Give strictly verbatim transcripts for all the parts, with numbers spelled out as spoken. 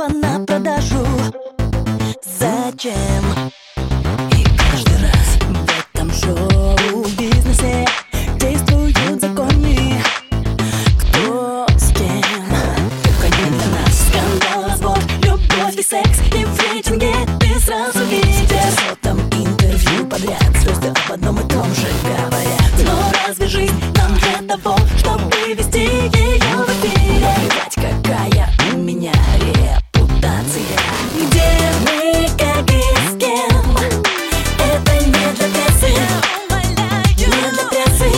снова на продажу. Зачем? И каждый раз в этом шоу-бизнесе действуют законы. Кто с кем? Только не для нас. Скандал, развод, любовь и секс. И в рейтинге ты сразу видишь. Вот там интервью подряд, звезды об одном и том же говорят. Но разве жизнь нам для того, чтобы вести ее в эфире? Плевать, какая у меня репутация. Где мы, как и с кем? Это не для прессы, не для прессы.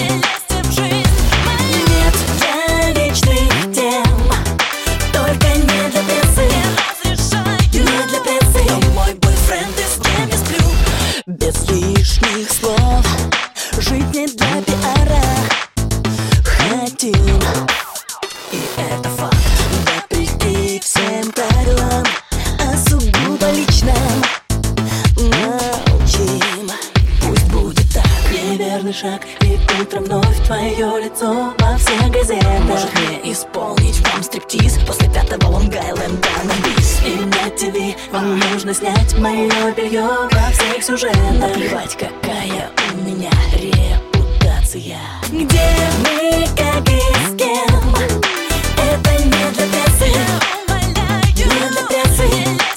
Нет для личных тем, только не для прессы, не для прессы. Но мой бойфренд, и с кем я сплю, без лишних слов. Жить не для пиара хотим, и это факт. Вопреки всем правилам, а сугубо личным молчим. Пусть будет так. Неверный шаг, и утром вновь твое лицо во всех газетах. Может мне исполнить вам стриптиз после пятого Лонг-Айленда на бис? И на ТВ вам нужно снять мое белье во всех сюжетах. Плевать, какая у меня репутация. Где мы, как и с кем? Это не для прессы, не для прессы.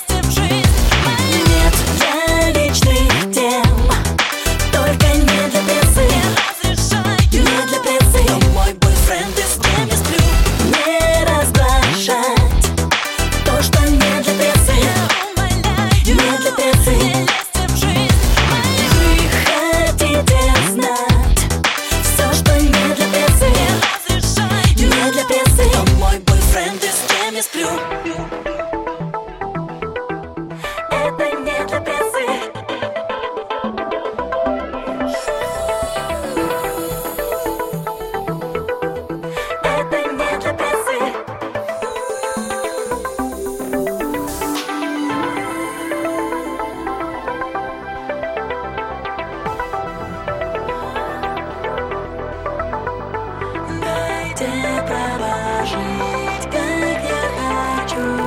Нет для личных тем, только не для прессы, не для прессы. Но мой бойфренд, и с кем я сплю, не разглашать то, что не для прессы, не для прессы. Вы хотите знать все, что не для прессы, не для прессы. Но мой бойфренд, и с кем я сплю, это не для прессы. Это не для прессы. Дайте право жить, как я хочу.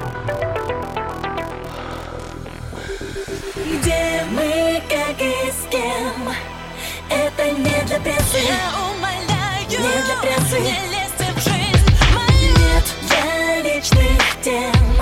Где мы, как и с кем? Это не для прессы, не для прессы. Нет для личных тем,